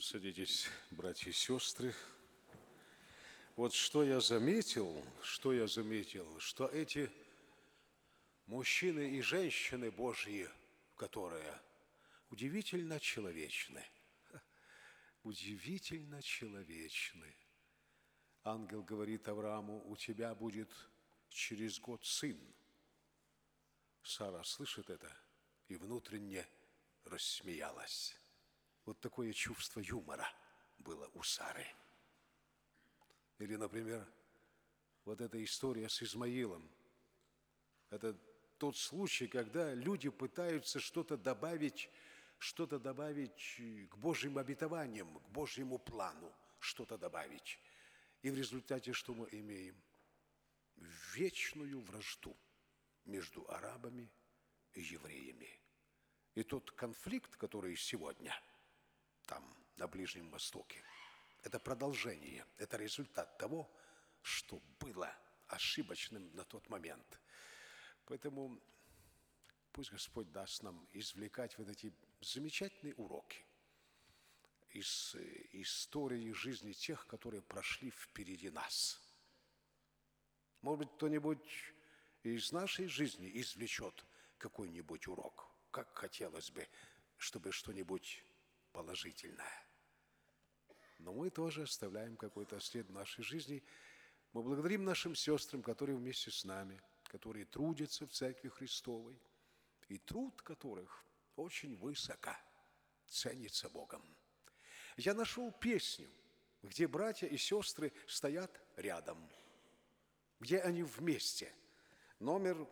Садитесь, братья и сестры. Вот что я заметил, что эти мужчины и женщины Божьи, которые удивительно человечны, удивительно человечны. Ангел говорит Аврааму: у тебя будет через год сын. Сара слышит это и внутренне рассмеялась. Вот такое чувство юмора было у Сары. Или, например, вот эта история с Измаилом. Это тот случай, когда люди пытаются что-то добавить к Божьим обетованиям, к Божьему плану, что-то добавить. И в результате что мы имеем? Вечную вражду между арабами и евреями. И тот конфликт, который сегодня там, на Ближнем Востоке, это продолжение, это результат того, что было ошибочным на тот момент. Поэтому пусть Господь даст нам извлекать вот эти замечательные уроки из истории жизни тех, которые прошли впереди нас. Может быть, кто-нибудь из нашей жизни извлечет какой-нибудь урок. Как хотелось бы, чтобы что-нибудь положительное. Но мы тоже оставляем какой-то след в нашей жизни. Мы благодарим нашим сестрам, которые вместе с нами, которые трудятся в Церкви Христовой, и труд которых очень высоко ценится Богом. Я нашел песню, где братья и сестры стоят рядом, где они вместе. Номер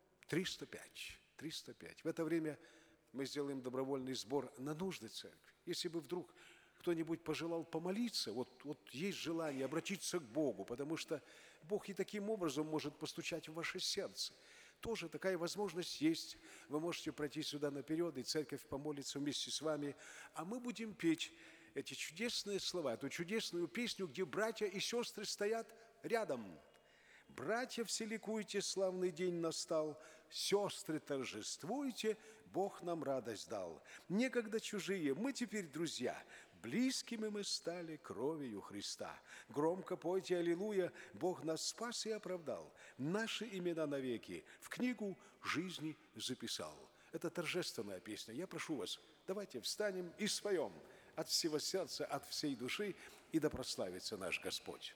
305. 305. В это время мы сделаем добровольный сбор на нужды церкви. Если бы вдруг кто-нибудь пожелал помолиться, вот есть желание обратиться к Богу, потому что Бог и таким образом может постучать в ваше сердце. Тоже такая возможность есть. Вы можете пройти сюда наперед, и церковь помолится вместе с вами. А мы будем петь эти чудесные слова, эту чудесную песню, где братья и сестры стоят рядом. Братья, все ликуйте, славный день настал, сестры, торжествуйте, Бог нам радость дал. Некогда чужие, мы теперь друзья, близкими мы стали кровью Христа. Громко пойте аллилуйя, Бог нас спас и оправдал. Наши имена навеки в книгу жизни записал. Это торжественная песня. Я прошу вас, давайте встанем и споем от всего сердца, от всей души, и да прославится наш Господь.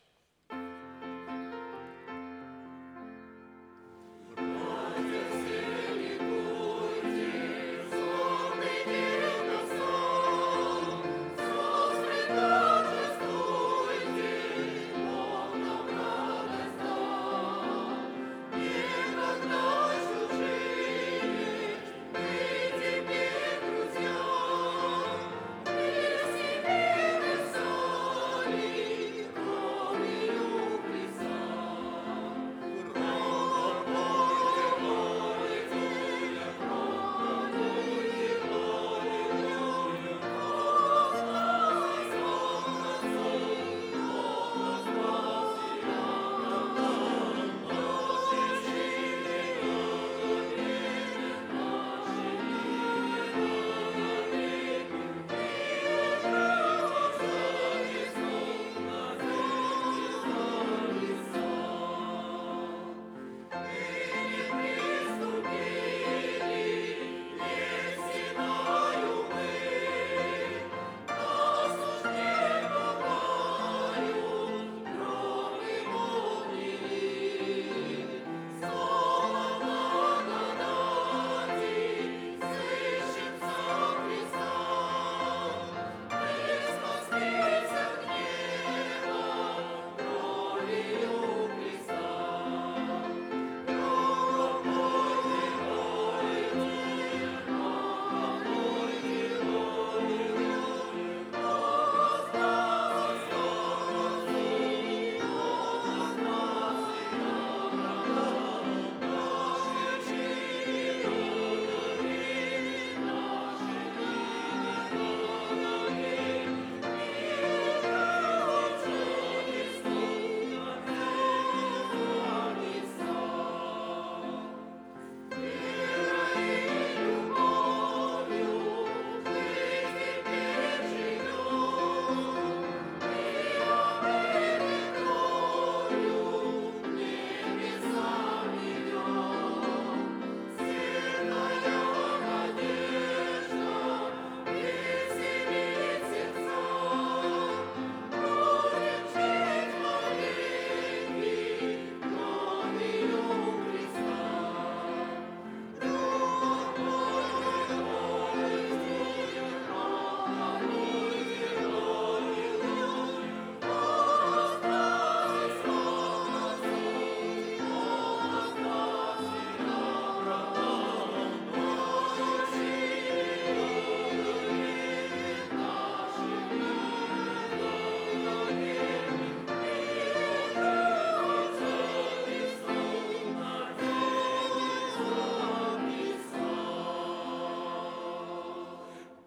Glory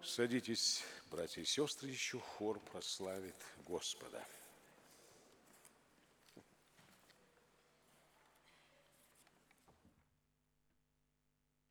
Садитесь, братья и сестры, еще хор прославит Господа.